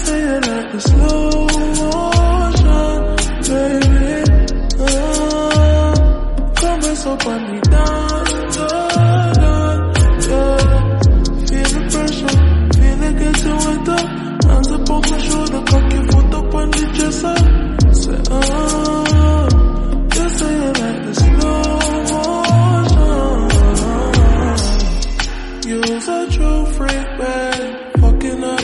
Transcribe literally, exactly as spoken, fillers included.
say it like a slow motion, baby. Uh, come and so funny.